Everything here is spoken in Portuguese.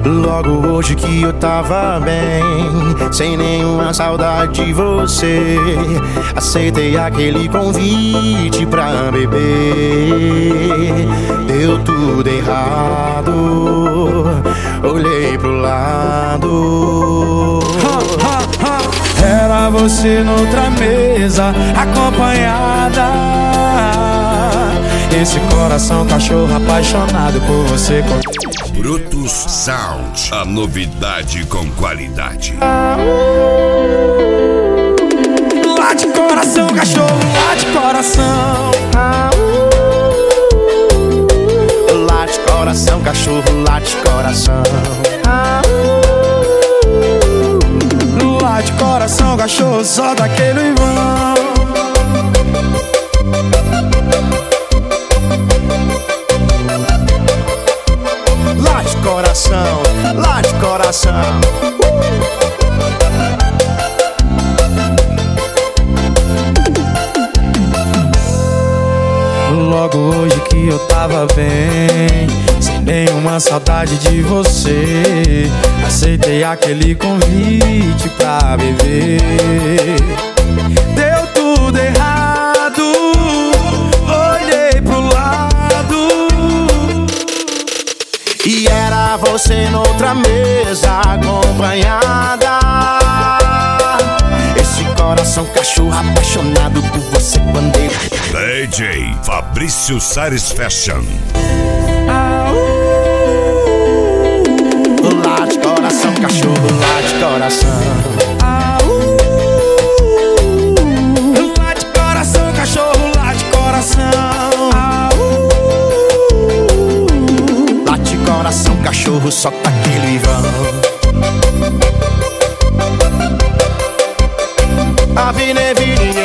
Logo hoje que eu tava bem, sem nenhuma saudade de você, aceitei aquele convite pra beber. Deu tudo errado, olhei pro lado. Era você noutra mesa, acompanhada. Esse coração cachorro apaixonado por você. Brutus Sound, a novidade com qualidade. Lá de coração, cachorro, lá de coração. Lá de coração, cachorro, lá de coração. Lá de coração, cachorro, só daquele vão. Lá de coração, lá de coração. Logo hoje que eu tava bem, sem nenhuma saudade de você, aceitei aquele convite pra beber. Deu tudo errado, olhei pro lado. E era você noutra mesa, acompanhada. Esse coração cachorro apaixonado por você, bandeira. DJ Fabrício Satisfaction. Lá de coração, cachorro, lá de coração. Lá de coração, cachorro, lá de coração. Lá de coração, cachorro, só tá aquele vão. A vida é vida.